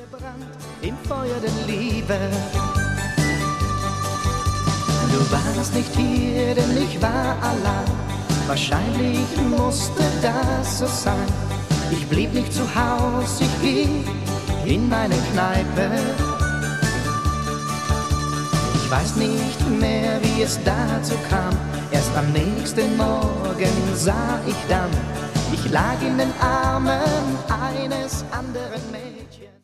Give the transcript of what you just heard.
Gebrannt im Feuer der Liebe. Du warst nicht hier, denn ich war allein. Wahrscheinlich musste das so sein. Ich blieb nicht zu Haus, ich ging in meine Kneipe. Ich weiß nicht mehr, wie es dazu kam. Erst am nächsten Morgen sah ich dann, ich lag in den Armen eines anderen Mädchens.